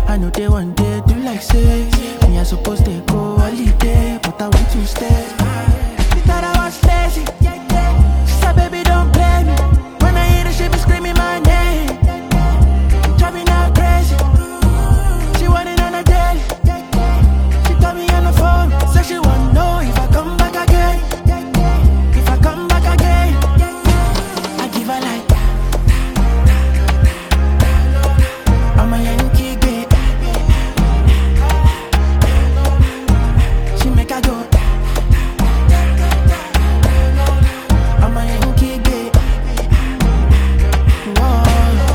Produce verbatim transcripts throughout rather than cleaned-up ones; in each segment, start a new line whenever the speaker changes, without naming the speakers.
I know they one day do like say me I suppose they go holiday, but I want to stay. She thought I was lazy. She said, baby, don't play me. When I hear her, she be screaming my name. Drive me now crazy. She want it on a daily. She got me on the phone. Say she wanna know if I come back again. If I come back again, I give her like I'm a Yankee girl. She make her go. I'm a Yankee girl. Whoa.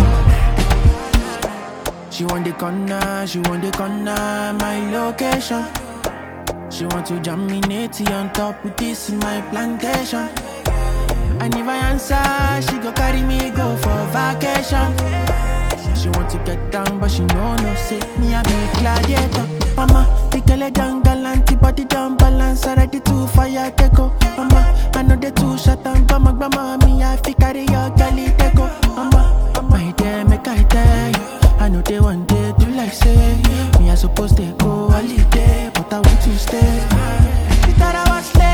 She want the corner, she want the corner, my location. She want to jam me natty on top with this in my plantation. And if I answer, she go carry me go for vacation. She want to get down, but she know no say me a big gladiator. Mama, the girl a jungle antibody down balance, ready to fire take go. Mama, I know they too shut down, but my grandma me I fi carry your girlie take go. Mama, my dear, make I tell you, I know they one day do like say me I suppose they go holiday, but I want to stay. She thought I was late.